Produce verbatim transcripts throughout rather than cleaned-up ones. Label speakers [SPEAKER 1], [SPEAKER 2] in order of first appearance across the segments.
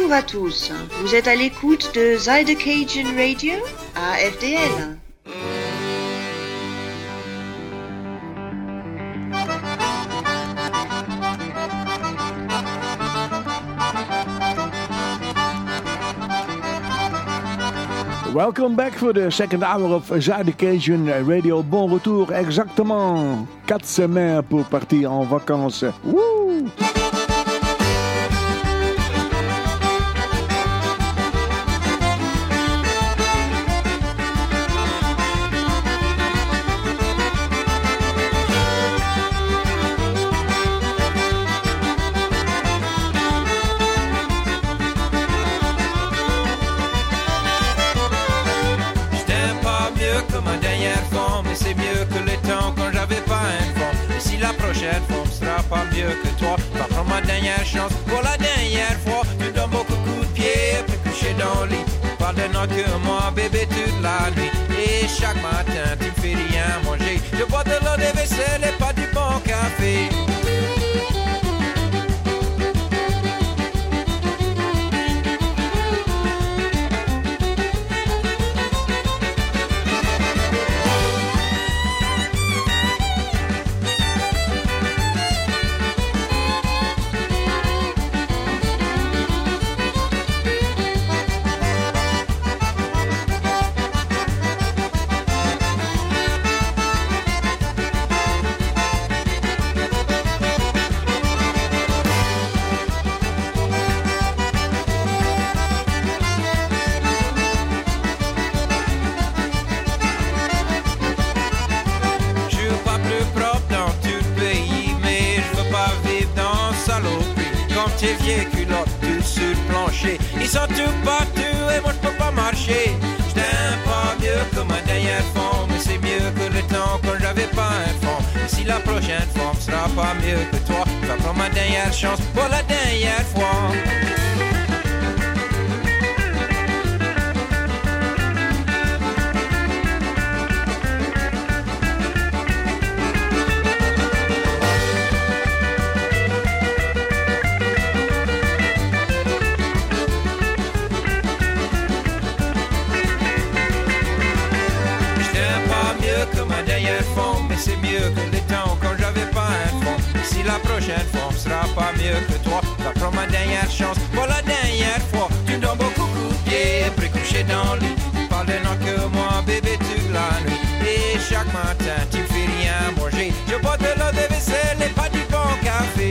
[SPEAKER 1] Bonjour à tous, vous êtes à l'écoute de Zuidercajun Radio à F D L.
[SPEAKER 2] Welcome back for the second hour of Zuidercajun Radio. Bon retour, exactement quatre semaines pour partir en vacances. Woo!
[SPEAKER 3] Que toi, va prendre ma dernière chance pour la dernière fois. Tu donnes beaucoup de coups de pied, puis couché dans le lit. Tu parles de non que moi, bébé, toute la nuit. Et chaque matin, tu me fais rien manger. Je bois de l'eau de vaisselle et pas du bon café. Tes vieilles culottes tout sur le plancher, ils sont tout partout et moi je peux pas marcher. Je t'aime pas mieux que ma dernière fois, mais c'est mieux que le temps quand j'avais pas un fond. Et si la prochaine fois me sera pas mieux que toi, je vais prendre ma dernière chance pour la dernière fois. C'est mieux que les temps quand j'avais pas un fond. Si la prochaine fois me sera pas mieux que toi, va prendre ma dernière chance pour la dernière fois. Tu me donnes beaucoup de pieds, après couché dans le lit. Tu parles de non que moi, bébé, toute la nuit. Et chaque matin, tu me fais rien manger. Je bois de l'eau de vaisselle et pas du bon café.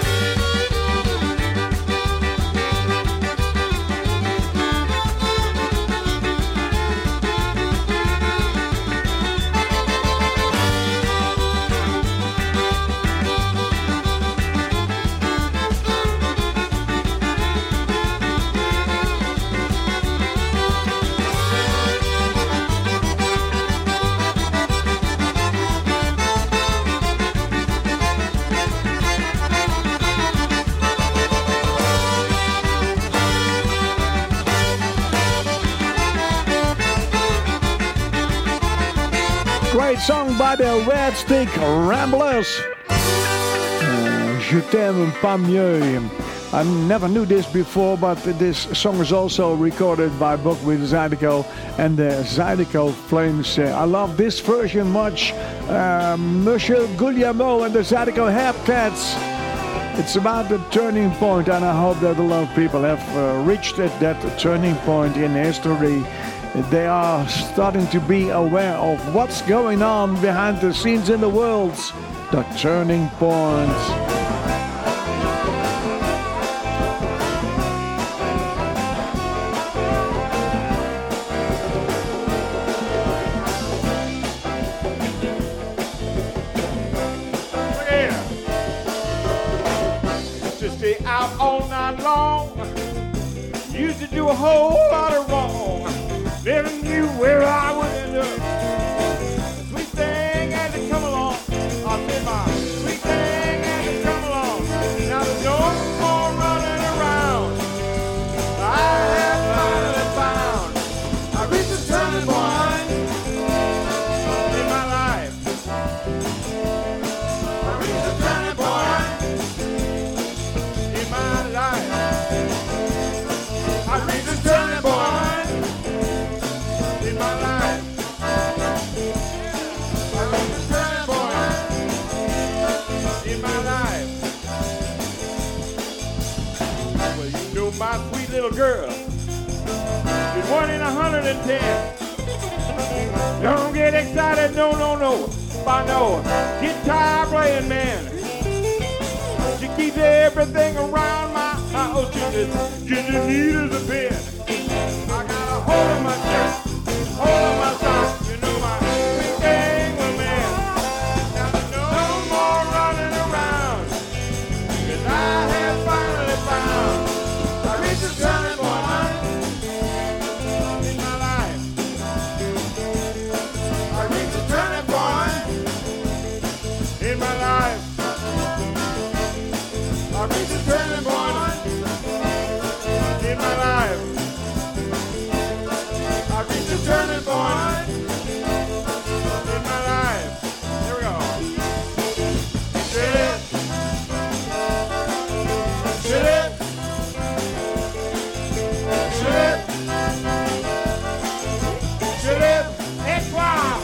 [SPEAKER 2] Great song by the Red Stick Ramblers. Uh, Je t'aime pas mieux. I never knew this before, but this song is also recorded by Book with Zydeco and the Zydeco Flames. Uh, I love this version much. Uh, Monsieur Guglielmo and the Zydeco Hepcats. It's about the turning point, and I hope that a lot of people have uh, reached at that turning point in history. They are starting to be aware of what's going on behind the scenes in the world. The turning point.
[SPEAKER 4] Used to stay out all night long. Used to do a whole lot of wrong. Never knew where I would end up. The sweet thing had to come along. I said my sweet thing had to come along. Now there's no more running around. I have finally found. I reached the turning point in my life. I reached the turning point in my life. know, my sweet little girl is one in a hundred and ten. Don't get excited, no, no, no. I know guitar playing man. She keeps everything around my house just as, just as neat as a pin. I got a hold of my shirt, hold of my socks. You know my sweet thing, man. Now no more running around, 'cause I have finally found I reached a turning point in my life. I reached a turning point in my life. I reached a turning point in my life. I reached a turning point in my life. Here we go. Shit it. Shit it. Shit it. Shit it. Et toi.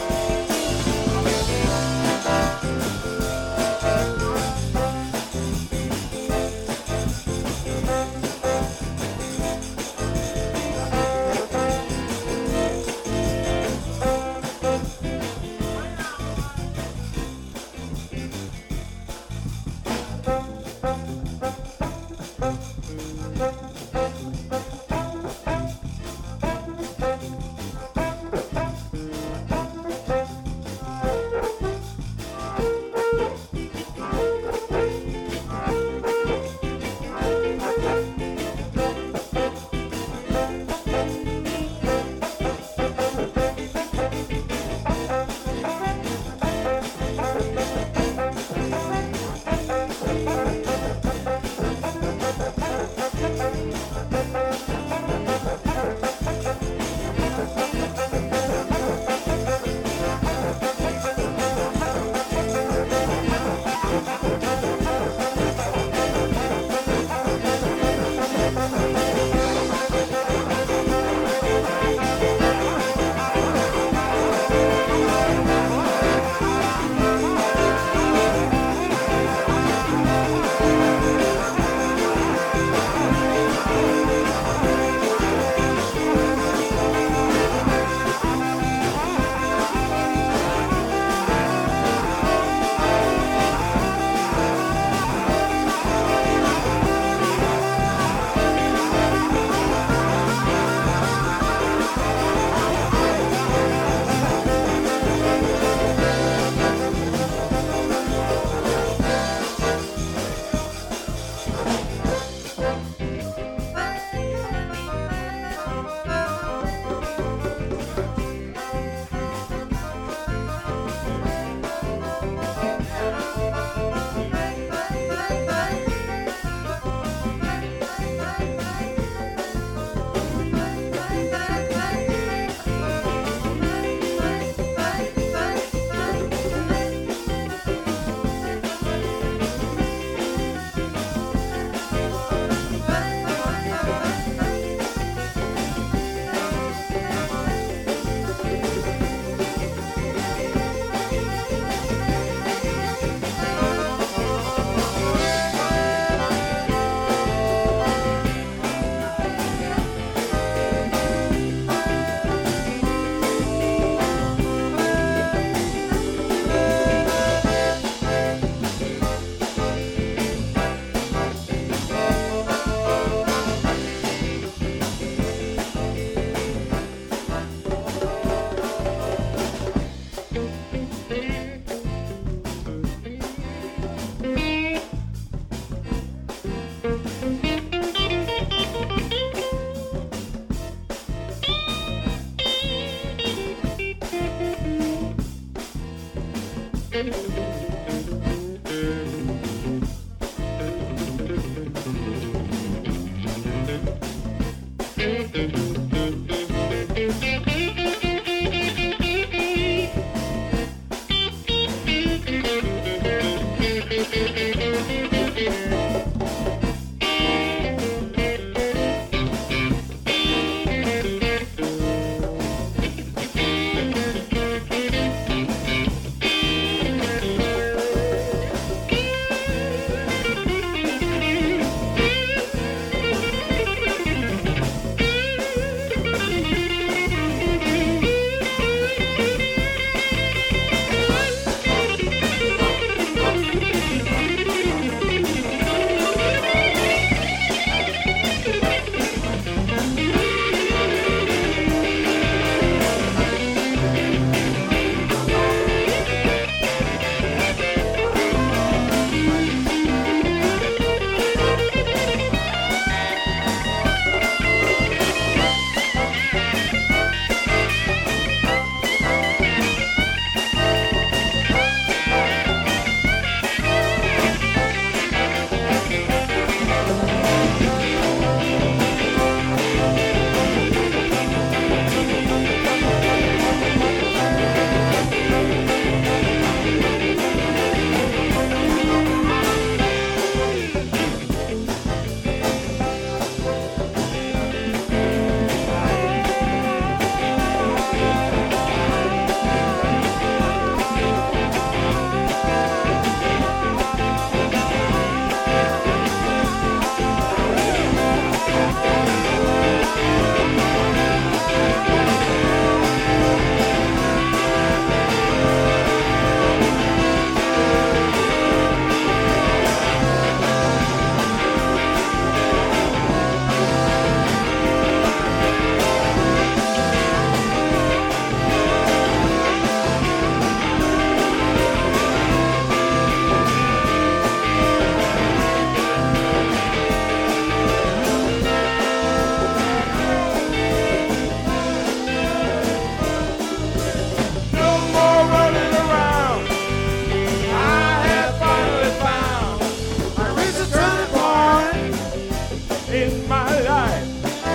[SPEAKER 4] in my life.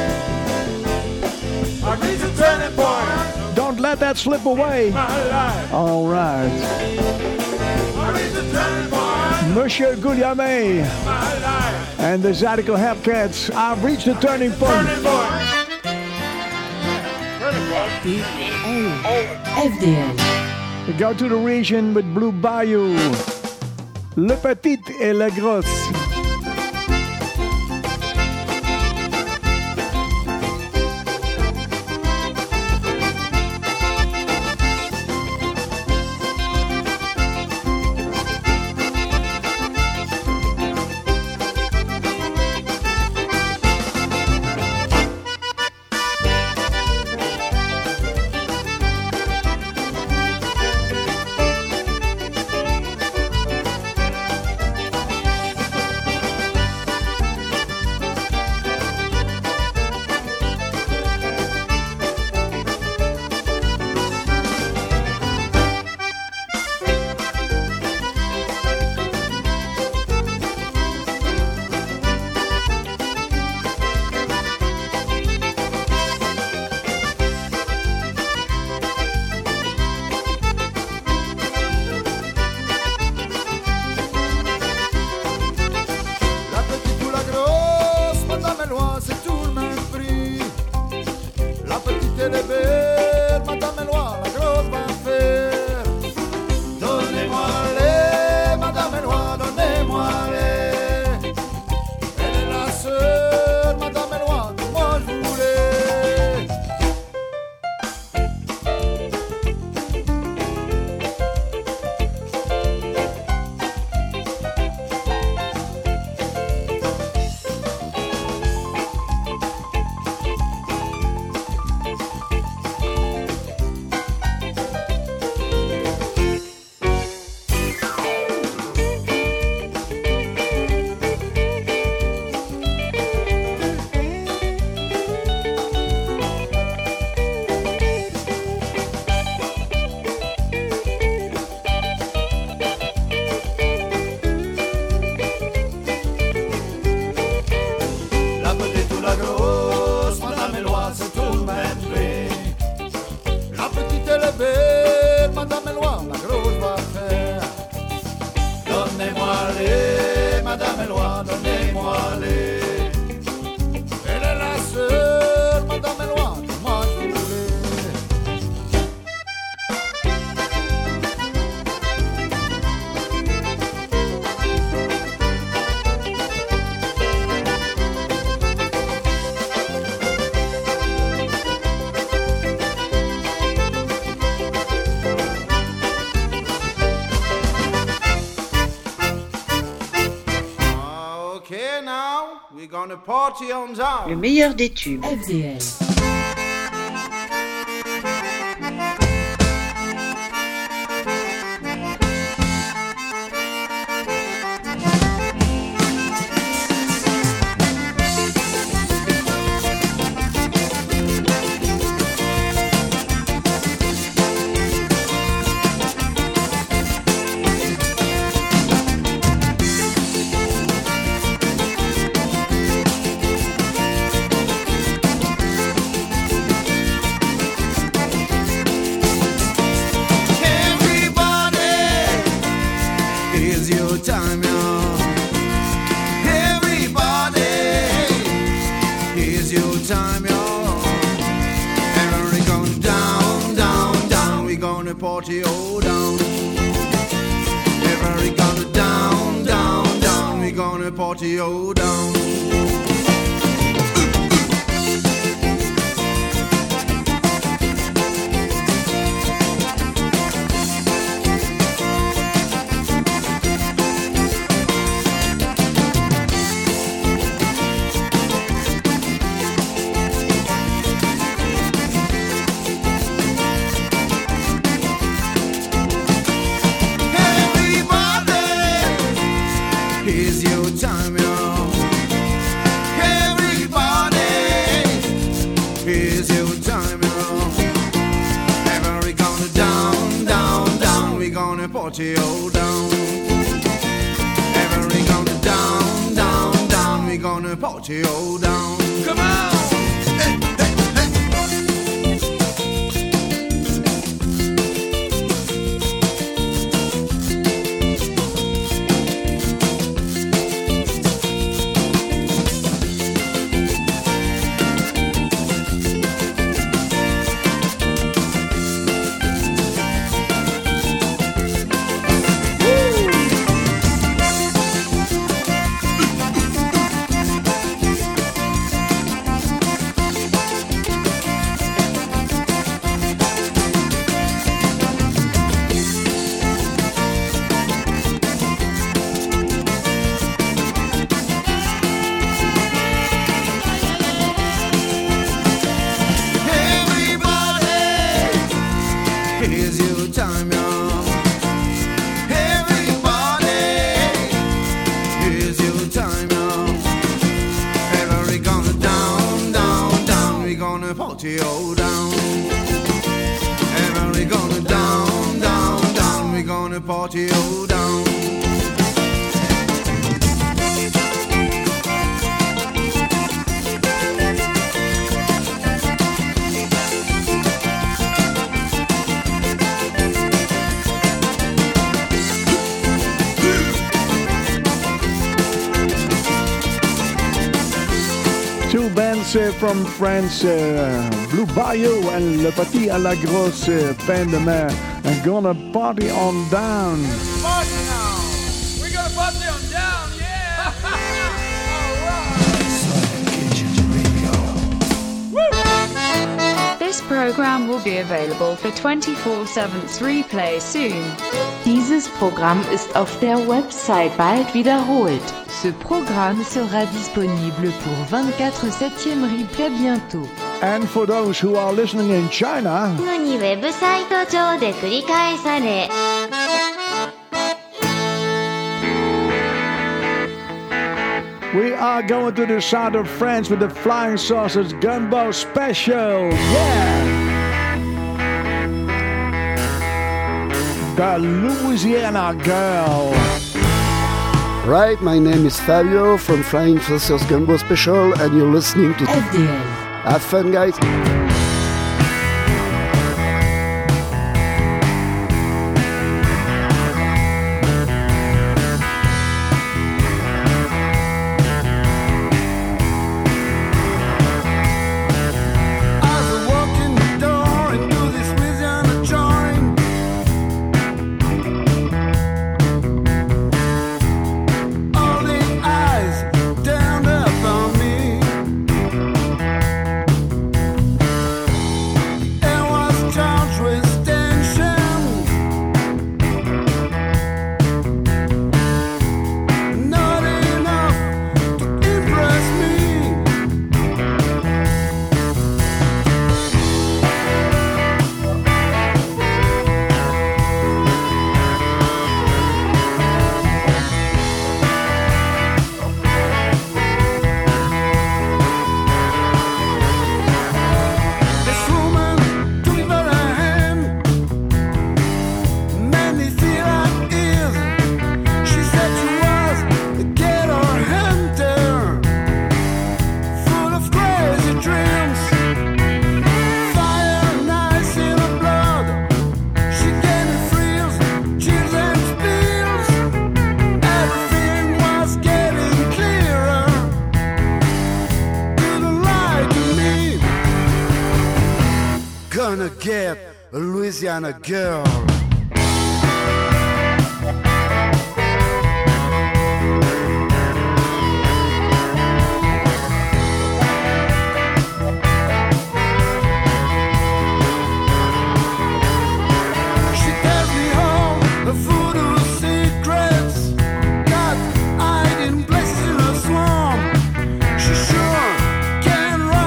[SPEAKER 4] I reached a turning point.
[SPEAKER 2] Don't let that slip away.
[SPEAKER 4] My life.
[SPEAKER 2] All right.
[SPEAKER 4] I reached a turning point.
[SPEAKER 2] Monsieur Guglielmi
[SPEAKER 4] My life.
[SPEAKER 2] and the Zydeco Hellcats. I've reached the turning point.
[SPEAKER 4] Turning point. Turning point.
[SPEAKER 5] F D L.
[SPEAKER 2] We go to the region with Blue Bayou. Le Petit et Le Gros.
[SPEAKER 1] Le meilleur des tubes.
[SPEAKER 5] F D L.
[SPEAKER 6] Party oh down. Everybody gonna down, down, down. We gonna party oh down. Here's your time, y'all. Everybody, here's your time, y'all. Everybody gonna down, down, down. We gonna party all down. Everybody gonna down, down, down. We gonna party. party all down.
[SPEAKER 3] Come on!
[SPEAKER 6] Party all down, and we're gonna down, down, down. We're gonna party all down.
[SPEAKER 2] Two bands uh, from France, uh, Blue Bayou and Le Petit à la Grosse uh, fin de mer. And gonna party on down.
[SPEAKER 3] Party now! We're gonna party on down, yeah! Alright!
[SPEAKER 5] This program will be available for twenty-four seven replay soon.
[SPEAKER 7] Dieses Programm ist auf der Website bald wiederholt.
[SPEAKER 8] Ce programme sera disponible pour vingt-quatre septième replay bientôt.
[SPEAKER 2] And for those who are listening in China,
[SPEAKER 9] すぐにウェブサイト上で繰り返され、
[SPEAKER 2] we are going to the south of France with the Flying Saucers Gumbo Special. Yeah! The Louisiana Girl.
[SPEAKER 10] Right, my name is Fabio from Flying Saucers Gumbo Special, and you're listening to
[SPEAKER 5] F D L.
[SPEAKER 10] Have fun, guys.
[SPEAKER 6] Gonna get a Louisiana girl.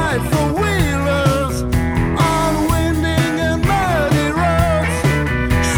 [SPEAKER 6] She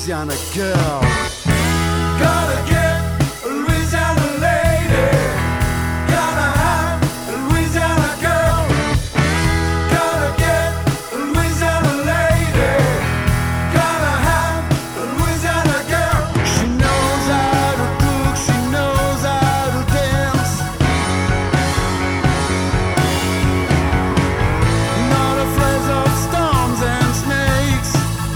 [SPEAKER 6] Louisiana girl. Gotta get a Louisiana lady. Gotta have a Louisiana girl. Gotta get a Louisiana lady. Gotta have a Louisiana girl. She knows how to cook, she knows how to dance. Not afraid of storms and snakes.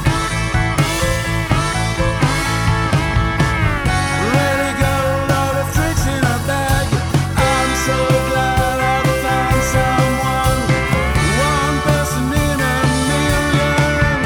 [SPEAKER 6] Really got a lot of tricks in her bag. I'm so glad I found someone, one person in a million.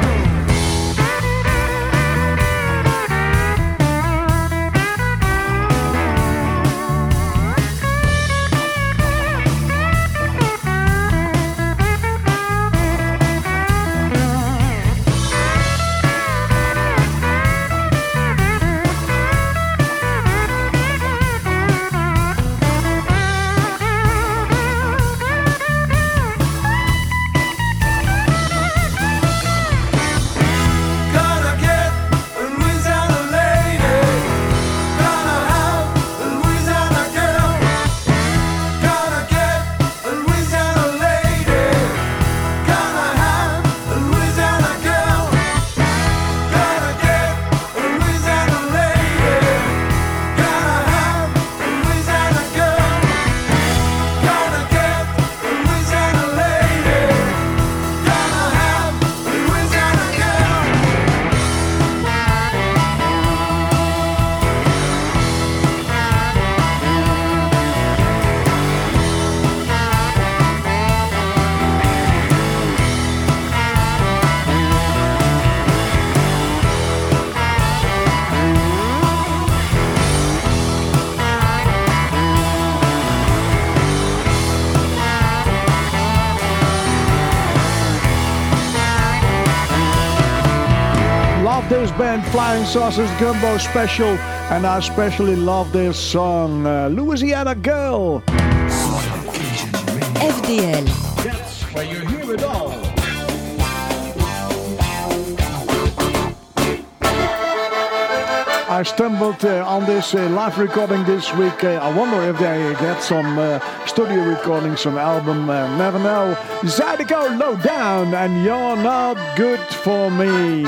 [SPEAKER 6] Gotta get a Louisiana lady. Gotta have a Louisiana girl. Gotta get a Louisiana lady. Gotta have a Louisiana girl. Gotta get a Louisiana lady. Gotta have a Louisiana girl. Gotta get a Louisiana lady. Gotta have a Louisiana girl.
[SPEAKER 2] Love this band, Flying Saucers Gumbo Special, and I especially love this song, uh, Louisiana Girl.
[SPEAKER 8] F D L.
[SPEAKER 2] That's where you hear it all. I stumbled uh, on this uh, live recording this week. Uh, I wonder if they get some uh, studio recording, some album. Uh, never know. Zydeco Low Down, and You're Not Good For Me.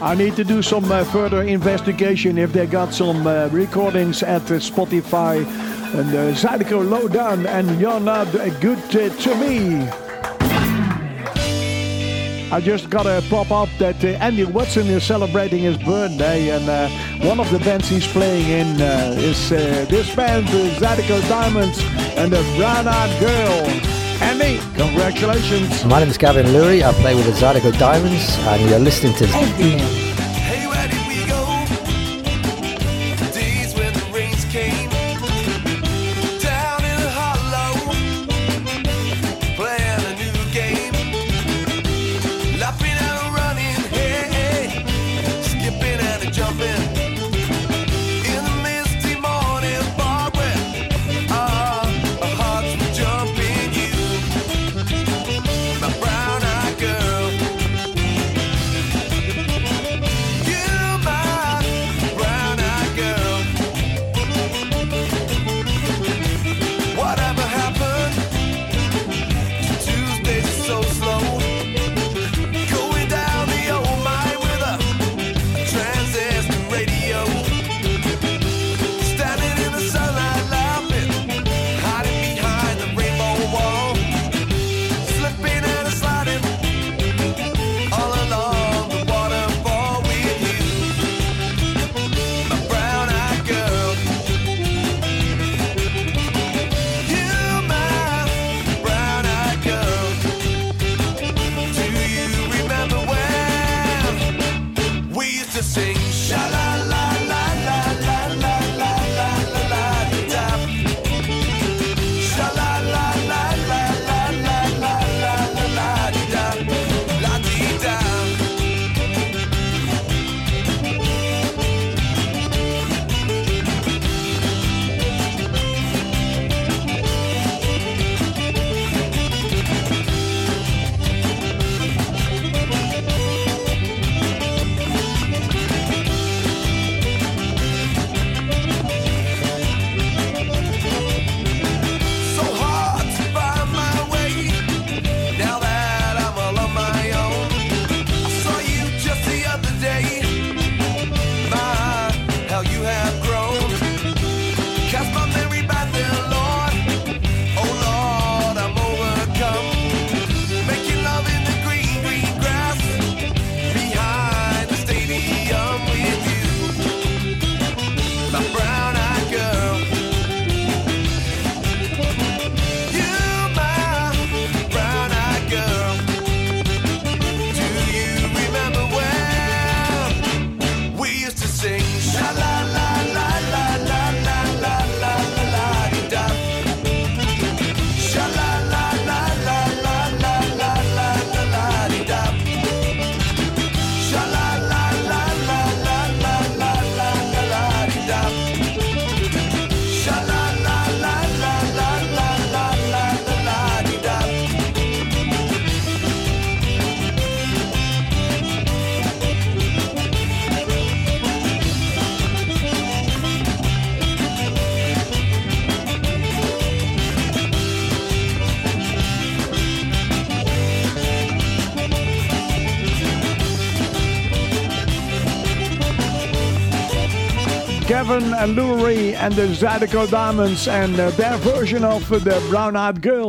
[SPEAKER 2] I need to do some uh, further investigation if they got some uh, recordings at uh, Spotify. And uh, Zydeco Lowdown and You're Not Good uh, to Me. I just gotta pop up that uh, Andy Watson is celebrating his birthday, and uh, one of the bands he's playing in uh, is uh, this band, the Zydeco Diamonds and the Brown Eyed Girl. Andy, congratulations.
[SPEAKER 11] My name is Gavin Lurie. I play with the Zydeco Diamonds, and you're listening to
[SPEAKER 8] F D L.
[SPEAKER 2] Gavin Lurie and the Zydeco Diamonds and uh, their version of uh, the Brown Eyed Girl.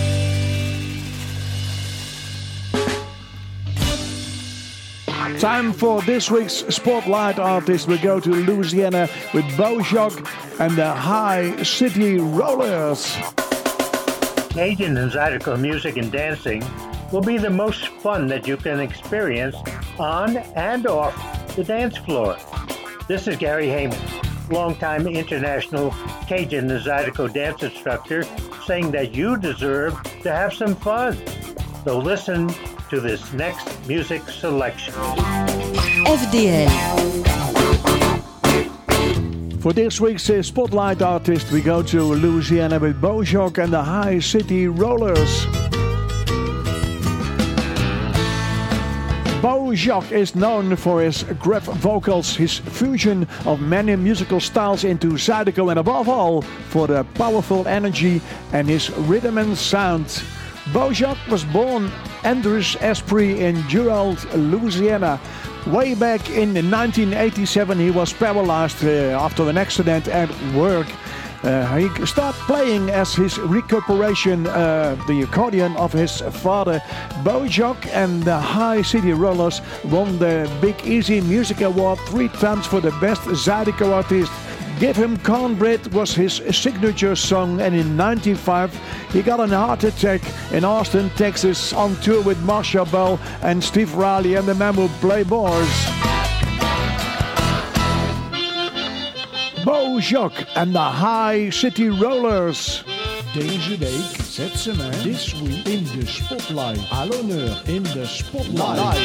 [SPEAKER 2] Time for this week's Spotlight Artist. We go to Louisiana with Bojack and the High City Rollers.
[SPEAKER 12] Cajun and Zydeco music and dancing will be the most fun that you can experience on and off the dance floor. This is Gary Heyman, longtime international Cajun and Zydeco dance instructor, saying that you deserve to have some fun. So listen to this next music selection.
[SPEAKER 8] F D L.
[SPEAKER 2] For this week's uh, Spotlight Artist, we go to Louisiana with Bojack and the High City Rollers. Bojack is known for his gruff vocals, his fusion of many musical styles into Zydeco, and above all, for the powerful energy and his rhythm and sound. Bojack was born Andrews Esprit in Gerald, Louisiana. Way back in nineteen eighty-seven, he was paralyzed uh, after an accident at work. Uh, he started playing as his recuperation uh, the accordion of his father. Bo Jock and the High City Rollers won the Big Easy Music Award three times for the best Zydeco artist. Give Him Cornbread was his signature song, and in ninety-five he got a heart attack in Austin, Texas, on tour with Marcia Bell and Steve Riley and the Mammoth Playboys. Bo Jock and the High City Rollers. Deze week zet ze mij This Week in de Spotlight. À l'honneur in de Spotlight.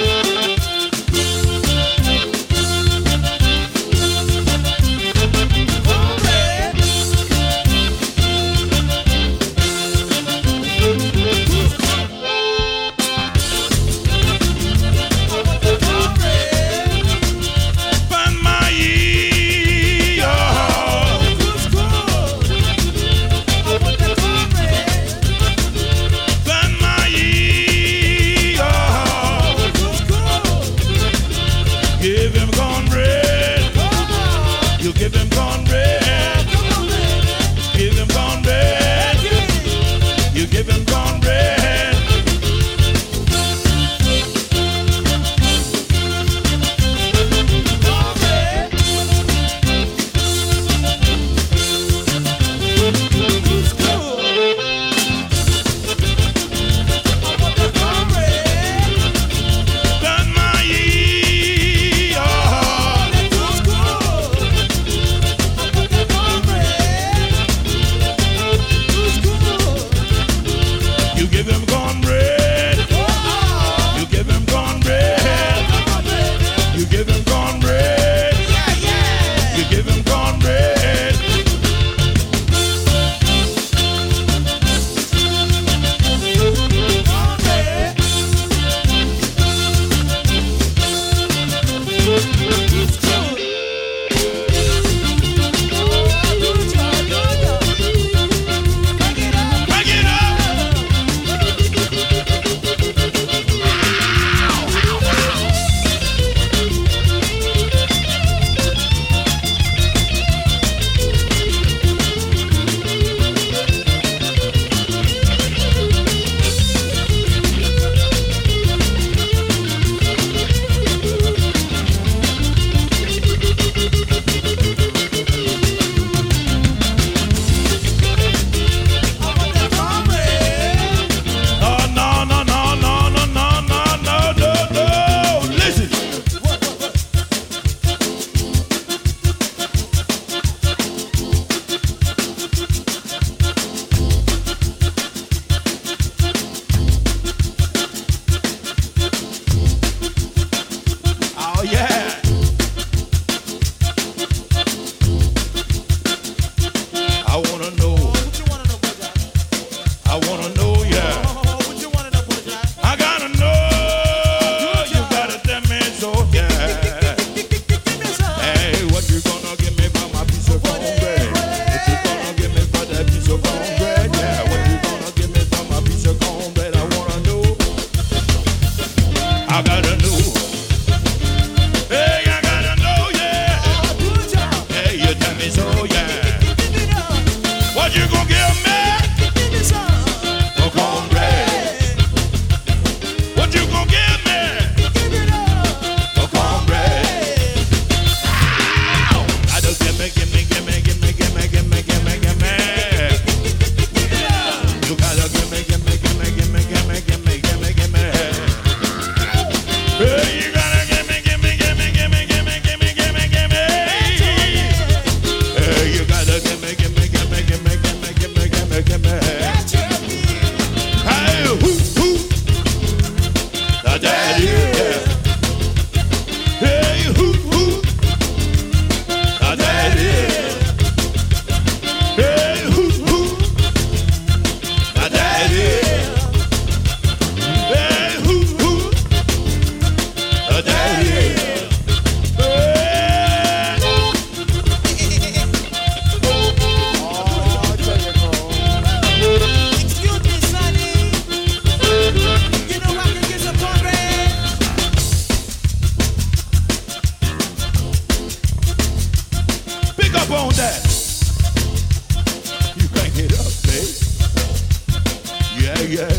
[SPEAKER 13] on that. You crank it up, babe. Yeah, yeah,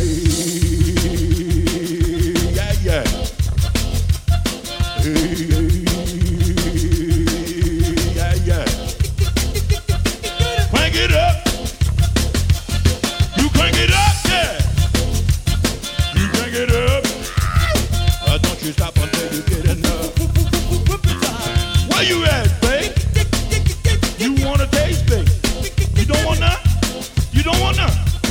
[SPEAKER 13] yeah, yeah. Yeah, yeah. Crank it up. You crank it up, yeah. You crank it up. Uh, don't you stop until you get enough. Where you at, babe? You wanna taste, babe? You don't want none? You don't want none?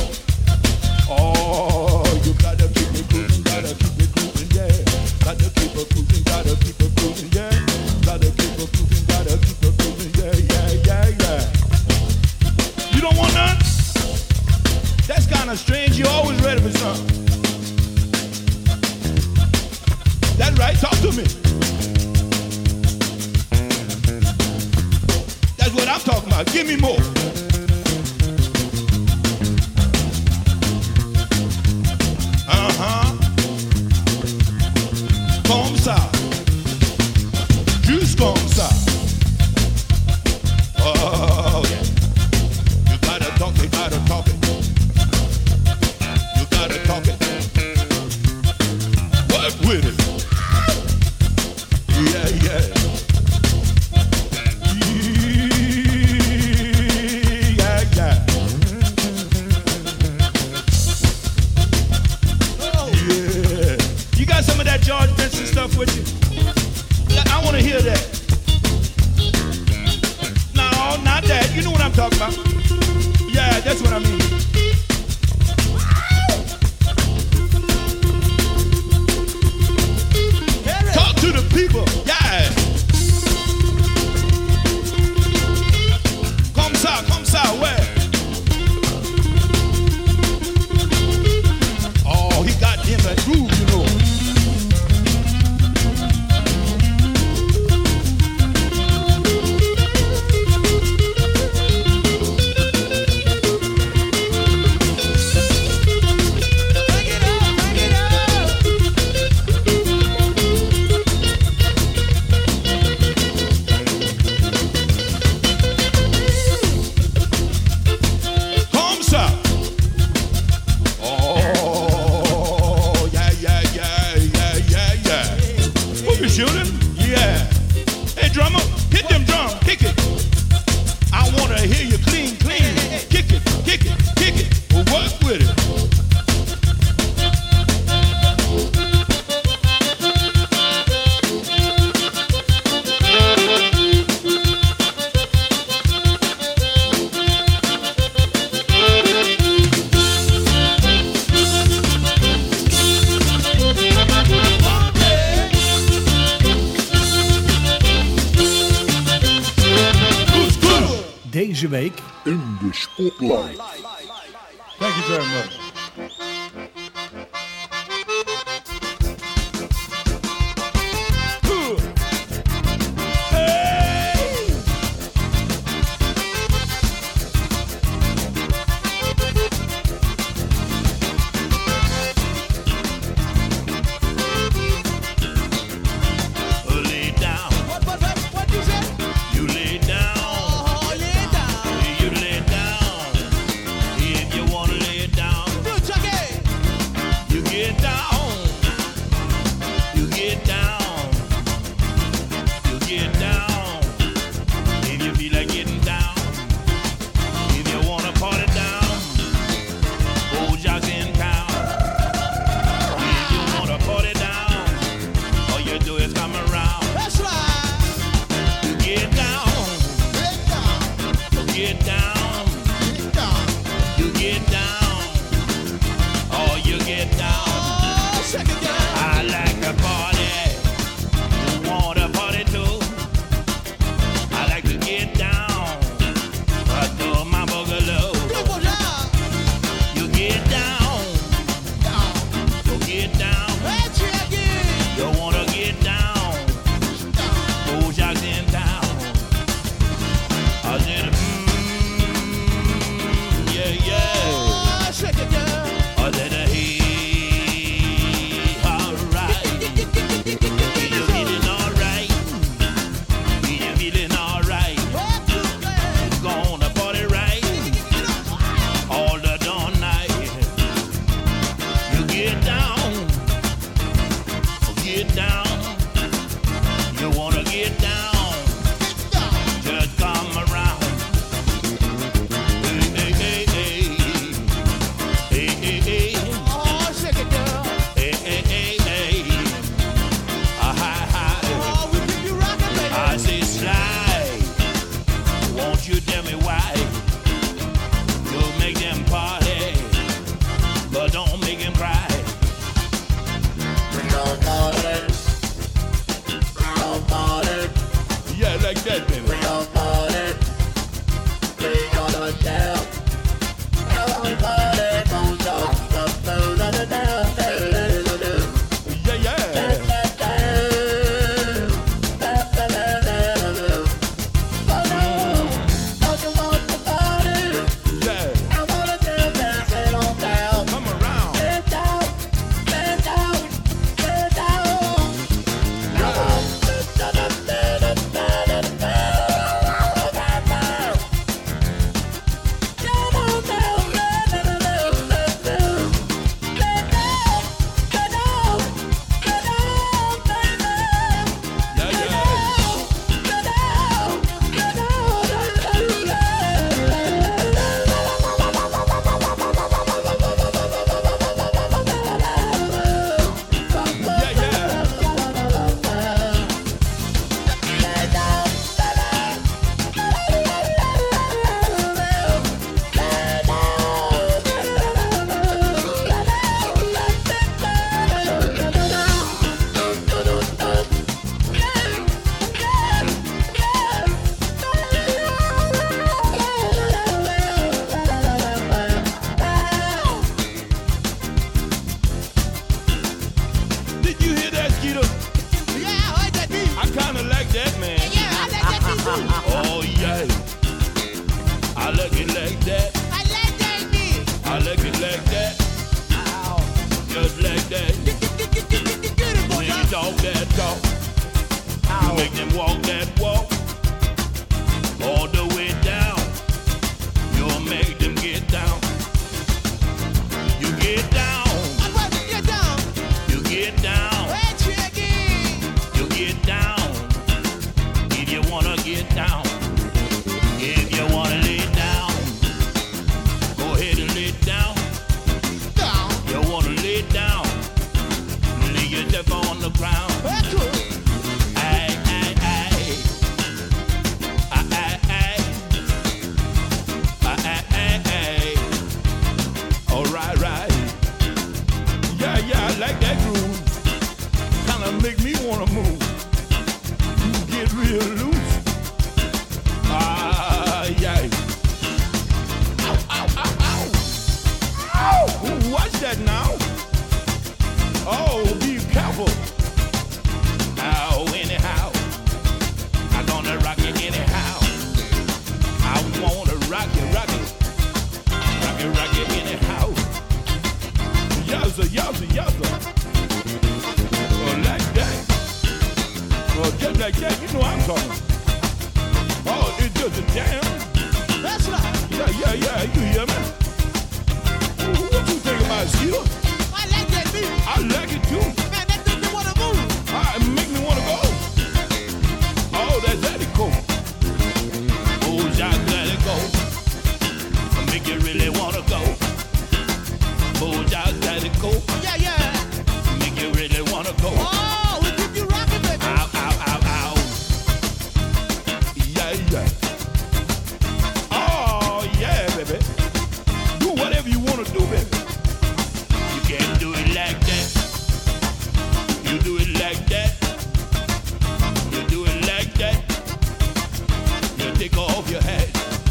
[SPEAKER 13] Oh, you gotta keep it cruising, gotta keep it cruising, yeah. Gotta keep it cruising, gotta keep it cruising, yeah. Gotta keep it cruising, gotta keep it cruising, yeah, yeah, yeah, yeah. You don't want none? That's kinda strange, you're always ready for something. That's right, talk to me. That's what I'm talking about, give me more. Uh-huh. Comme ça. Juste comme ça. Oh, yeah. You gotta talk it, gotta talk it. You gotta talk it. Work with it. Yeah, yeah. Yeah, yeah. Yeah. You got some of that George Benson stuff with you? I want to hear that. No, not that. You know what I'm talking about. Yeah, that's what I mean. Talk to the people. Yeah. Comme ça, comme ça, ouais. Oh, he got him that groove, you know. Comme ça. Oh, yeah, yeah, yeah, yeah, yeah, yeah. Who you shooting? Yeah. Hey, drummer, hit them drums, kick it. I wanna hear you clean, clean. Kick it, kick it, kick it. Well, work with it.
[SPEAKER 2] Deze week in de Spotlight.
[SPEAKER 13] Thank you very much. Cool. Hey! Lay down. What, what, what, what you say? You lay down. Oh, lay down. You lay down. If you wanna lay down. talk that talk. You make them walk that walk. All the way down. You'll make them get down. You get down. You get down. You get down. You get down. If you wanna get down. If you wanna lay down. Go ahead and lay down. Down. You wanna lay down. Lay yourself on the ground. Aye, aye, aye. Aye, aye, aye. Aye, aye, aye, aye. All right, right. Yeah, yeah, I like that groove. Kinda make me wanna move. You get real loose. Ah, yeah. Ow, ow, ow, ow. Ow! Ooh, watch that now. Oh, be careful. Ow, anyhow. I'm gonna rock it anyhow. I wanna rock it, rock it. Rock it, rock it anyhow. Yowza, yowza, yowza. Oh, like that. Oh, just like that, you know I'm talking. Oh, it's just a jam. That's right. Yeah, yeah, yeah, you hear me? Ooh, what you think about it, Sheila? I like that beat. I like it too. Man, that makes me wanna move. Ah, it make me wanna go. Oh, that's that it cool. Oh, just let it go. Make you really wanna go. Oh, just let it go. Yeah, yeah. Make you really wanna go. Oh, we keep you rocking, baby. Ow, ow, ow, ow. Yeah, yeah. Oh, yeah, baby. Do whatever you wanna do, baby. You can't do it like that. You do it like that. You do it like that. You take off your hat.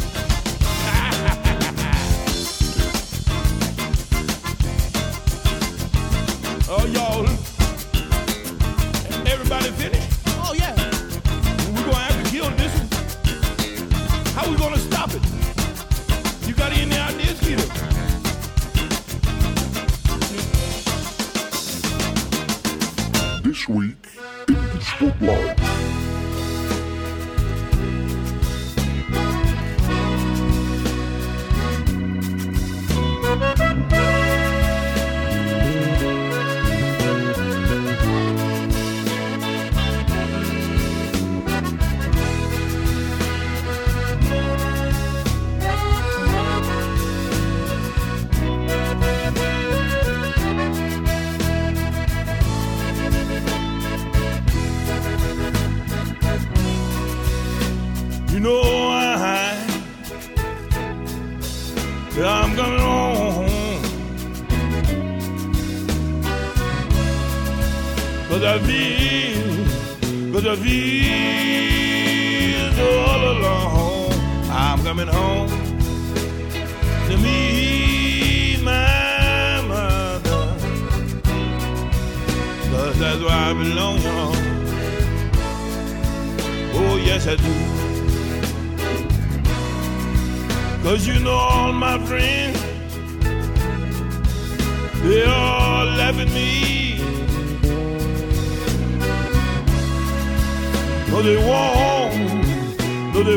[SPEAKER 13] Oh, y'all. Everybody finished? Oh, yeah. We're gonna have to kill this one. How we gonna stop it? You got any ideas, Keita?
[SPEAKER 14] This week in the Spotlight.
[SPEAKER 13] You know I, I'm coming home, 'cause I feel, 'cause I feel all alone. I'm coming home to meet my mother, 'cause that's where I belong, y'all. Oh yes I do. 'Cause you know all my friends, they all laugh at me. 'Cause they won't, no they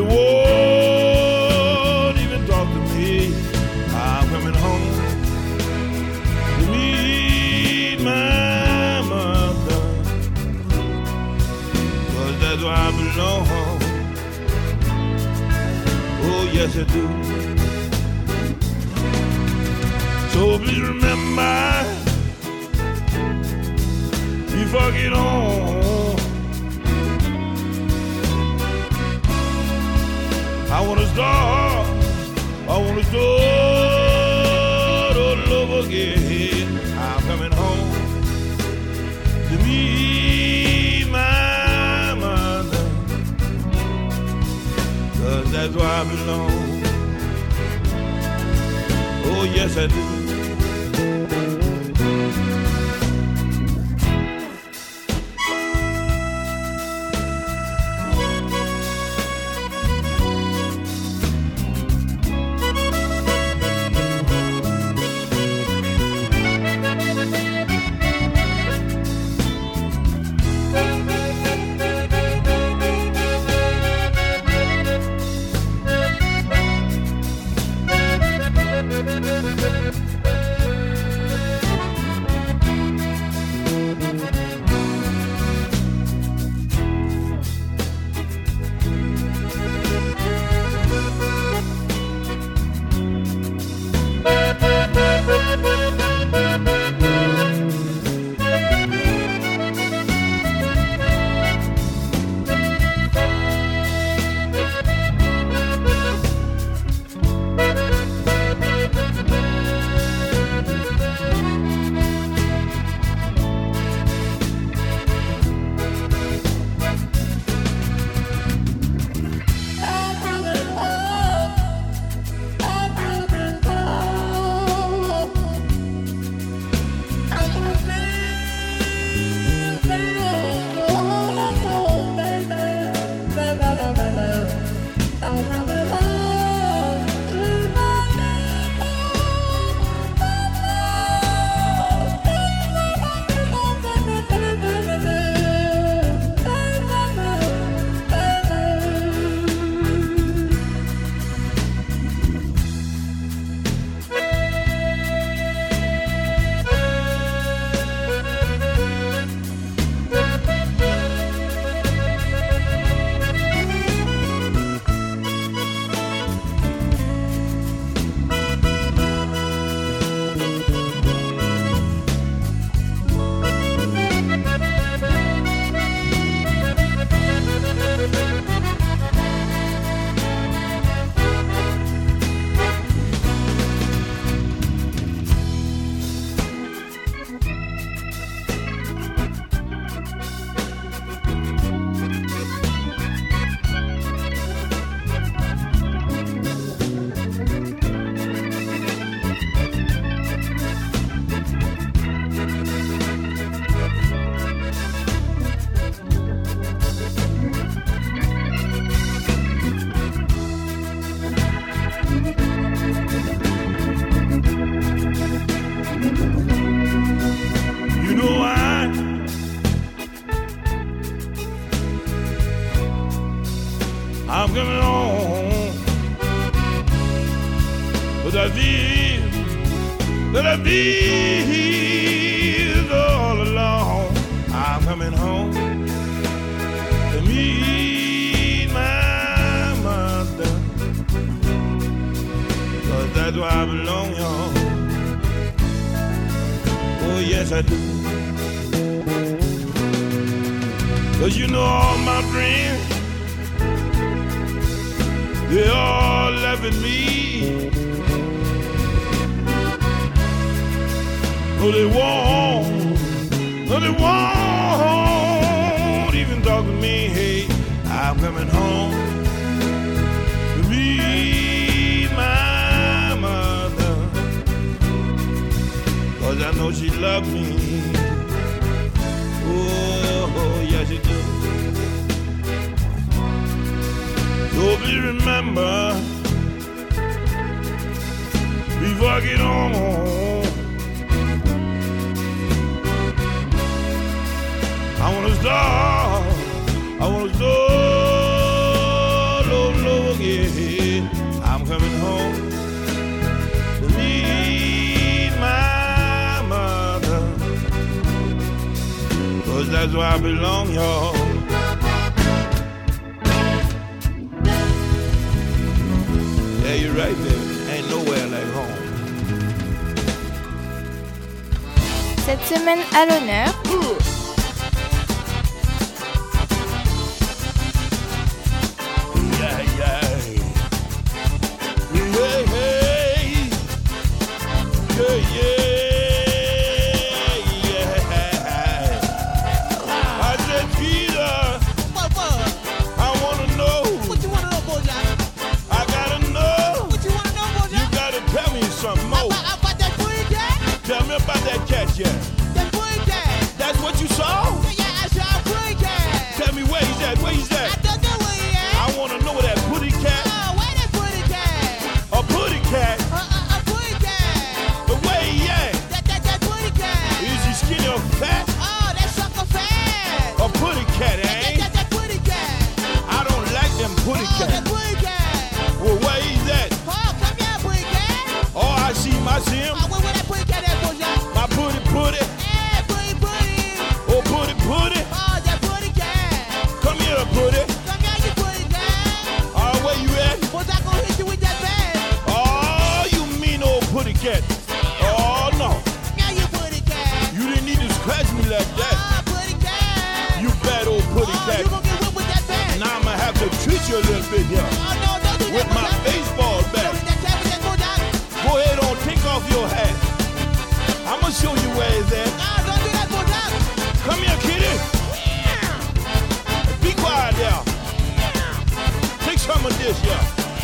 [SPEAKER 13] won't even talk to me. I'm coming home to meet my mother, 'cause that's where I belong. Oh yes I do. So please remember, before I get home, I wanna start, I wanna start all over again. I'm coming home to meet my mother, 'cause that's where I belong. Oh yes I do.
[SPEAKER 4] But I feel that I feel all along I'm coming home to meet my mother, 'cause that's where I belong, y'all. Oh yes I do. 'Cause you know all my friends, they all loving me. No, they won't, no, they won't even talk to me. Hey, I'm coming home to meet my mother, 'cause I know she loves me. Oh, yes, she do. So please remember, before I get on, I wanna start, I wanna start all over again. I'm coming home to meet my mother, 'cause that's where I belong, y'all. Yeah, you're right there. Ain't nowhere like home.
[SPEAKER 15] Cette semaine à l'honneur,
[SPEAKER 4] That's what you saw?
[SPEAKER 15] Yeah, I saw a pretty cat.
[SPEAKER 4] Tell me where he's at, where he's at?
[SPEAKER 15] I don't know where he at.
[SPEAKER 4] I want to know where that putty cat.
[SPEAKER 15] Oh, where that putty cat?
[SPEAKER 4] A putty cat?
[SPEAKER 15] Uh, uh, a putty cat.
[SPEAKER 4] But where he at?
[SPEAKER 15] That, that, that putty cat.
[SPEAKER 4] Is he skinny or fat?
[SPEAKER 15] Oh, that sucker fat.
[SPEAKER 4] A putty cat, eh?
[SPEAKER 15] That, that, that, that putty cat.
[SPEAKER 4] I don't like them putty
[SPEAKER 15] oh,
[SPEAKER 4] cats.
[SPEAKER 15] that putty cat.
[SPEAKER 4] Well, where he's at?
[SPEAKER 15] Oh, come here, putty cat.
[SPEAKER 4] Oh, I see him, I see him.
[SPEAKER 15] Oh, where, where that putty cat at, boy?
[SPEAKER 4] My putty putty.
[SPEAKER 15] Hey, putty putty.
[SPEAKER 4] Oh, putty putty.
[SPEAKER 15] Oh, that putty cat.
[SPEAKER 4] Come here, putty.
[SPEAKER 15] Come here, you putty cat.
[SPEAKER 4] Oh, where you at?
[SPEAKER 15] Was I gonna hit you with that bat?
[SPEAKER 4] Oh, you mean old putty cat. Oh, no.
[SPEAKER 15] Now you putty cat.
[SPEAKER 4] You didn't need to scratch me like that.
[SPEAKER 15] Oh, putty cat.
[SPEAKER 4] You bad old putty
[SPEAKER 15] oh,
[SPEAKER 4] cat.
[SPEAKER 15] You gonna get whipped with that bat?
[SPEAKER 4] Now I'm gonna have to treat you a little bit here.
[SPEAKER 15] Oh, no, don't do that.
[SPEAKER 4] With my baseball bat. Go ahead on, take off your hat. I'm gonna show you where it's at.
[SPEAKER 15] No, don't do that, boy.
[SPEAKER 4] Come here, kitty. Be quiet there. Take some of this here.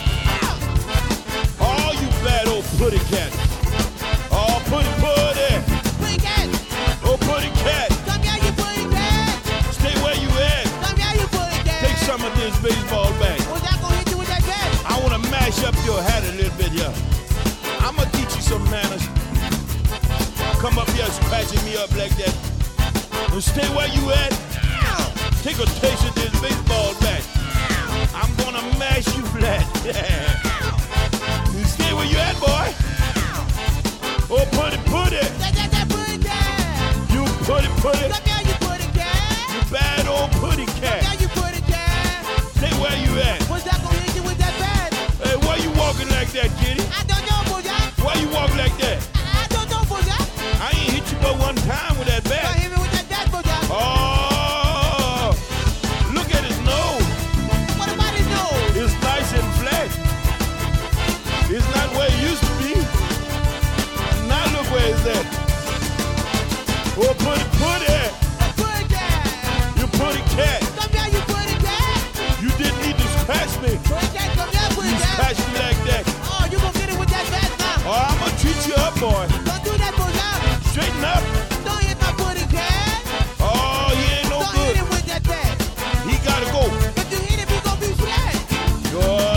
[SPEAKER 4] Oh, you bad old putty cat. Oh, putty putty.
[SPEAKER 15] Putty cat.
[SPEAKER 4] Oh, putty cat.
[SPEAKER 15] Come here, you putty cat.
[SPEAKER 4] Stay where you at.
[SPEAKER 15] Come here, you putty cat.
[SPEAKER 4] Take some of this baseball bat.
[SPEAKER 15] Was I gonna hit you with that bat?
[SPEAKER 4] I wanna mash up your hat a little bit here. I'm gonna teach you some manners. Come up here scratching me up like that. And stay where you at. Take a taste of this baseball bat. I'm gonna mash you flat. You stay where you at, boy. Oh, putty, putty.
[SPEAKER 15] That, that, that putty cat.
[SPEAKER 4] You putty, putty.
[SPEAKER 15] Come here, you putty cat.
[SPEAKER 4] You bad old putty cat.
[SPEAKER 15] Come here, you putty cat.
[SPEAKER 4] Stay where you at.
[SPEAKER 15] Was I gonna hit you with that bat?
[SPEAKER 4] Hey, why you walking like that, kitty?
[SPEAKER 15] I don't know, boy.
[SPEAKER 4] Why you walk like that?
[SPEAKER 15] I don't know, boy.
[SPEAKER 4] I ain't hit you but one time with that bat.
[SPEAKER 15] Don't hit me with that bat, boy.
[SPEAKER 4] Oh, look at his nose.
[SPEAKER 15] What about his nose?
[SPEAKER 4] It's nice and flat. It's not where it used to be. Now look where it's at. Oh, putty, putty.
[SPEAKER 15] Putty cat.
[SPEAKER 4] You putty cat.
[SPEAKER 15] Come here, you putty cat.
[SPEAKER 4] You didn't need to scratch me.
[SPEAKER 15] Putty cat, come here, putty
[SPEAKER 4] You
[SPEAKER 15] cat.
[SPEAKER 4] scratched me like that.
[SPEAKER 15] Oh, you gonna get it with that bat now.
[SPEAKER 4] Oh, I'm gonna treat you up, boy.
[SPEAKER 15] Don't do that, boy.
[SPEAKER 4] Straighten up.
[SPEAKER 15] Don't hit my putty cat.
[SPEAKER 4] Oh, he ain't no
[SPEAKER 15] Don't
[SPEAKER 4] good.
[SPEAKER 15] hit him with that bat.
[SPEAKER 4] He gotta go.
[SPEAKER 15] If you hit him, he gonna be flat.
[SPEAKER 4] Boy,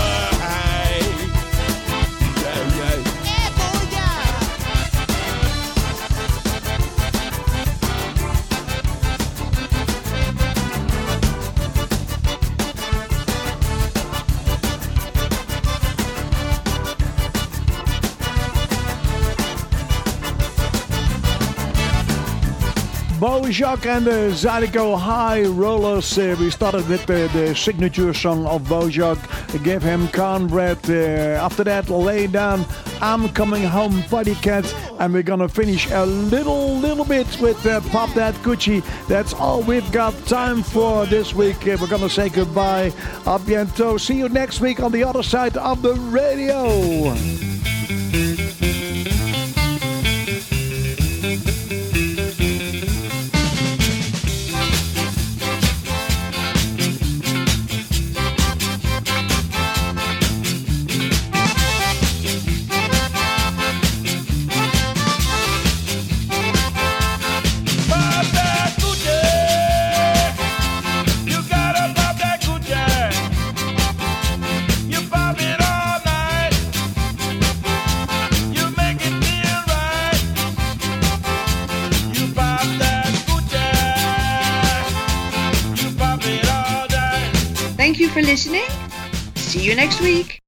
[SPEAKER 4] yeah, yeah.
[SPEAKER 15] Hey, boy, yeah.
[SPEAKER 2] Bojack and the Zydeco High Rollers. Uh, we started with the, the signature song of Bojack, Give Him Cornbread. Uh, after that, Lay Down, I'm Coming Home, Buddy Cat. And we're gonna finish a little, little bit with uh, Pop That Coochie. That's all we've got time for this week. Uh, we're gonna say goodbye. A bientôt. See you next week on the other side of the radio.
[SPEAKER 1] Thank you for listening. See you next week.